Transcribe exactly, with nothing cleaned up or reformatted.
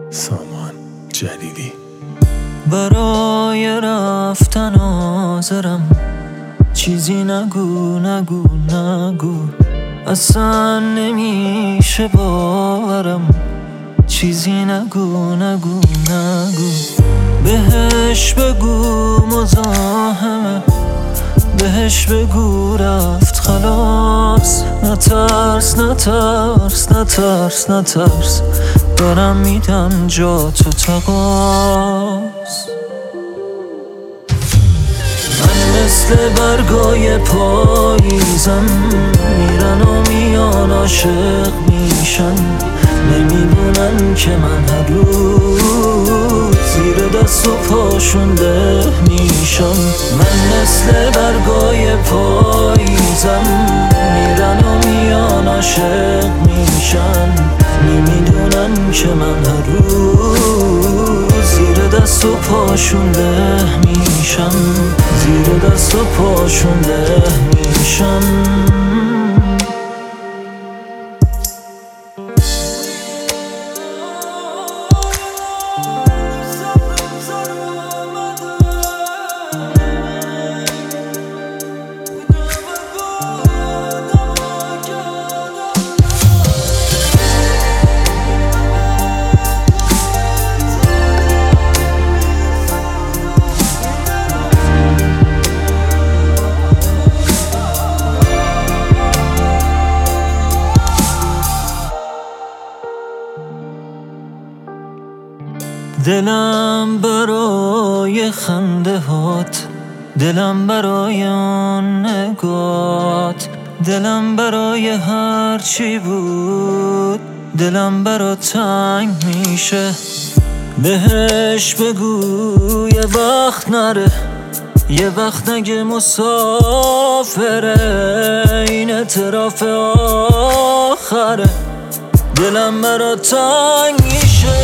سامان جلیلی. برای رفتن حاضرم، چیزی نگو نگو نگو، اصلا نمیشه باورم، چیزی نگو نگو نگو. بهش بگو مزاحمه، بهش بگو رفت خلاص. نترس نترس نترس نترس، دارم میدم جا تو تقاص. من مثل برگای پاییزم، میرن و میان عاشق میشن، نمیدونن که من هر روز زیر دست و پاشون ده میشم. من مثل برگای پاییزم، میرن و میان عاشق میشن، نمیدونن که من هر روز زیر دست و پاشون ده میشم، زیر دست و پاشون ده میشم. دلم برای خنده هات، دلم برای آن نگات، دلم برای هر چی بود، دلم برا تنگ میشه. بهش بگو یه وقت نره، یه وقت نگه مسافره، این اعتراف آخره. دلم برا تنگ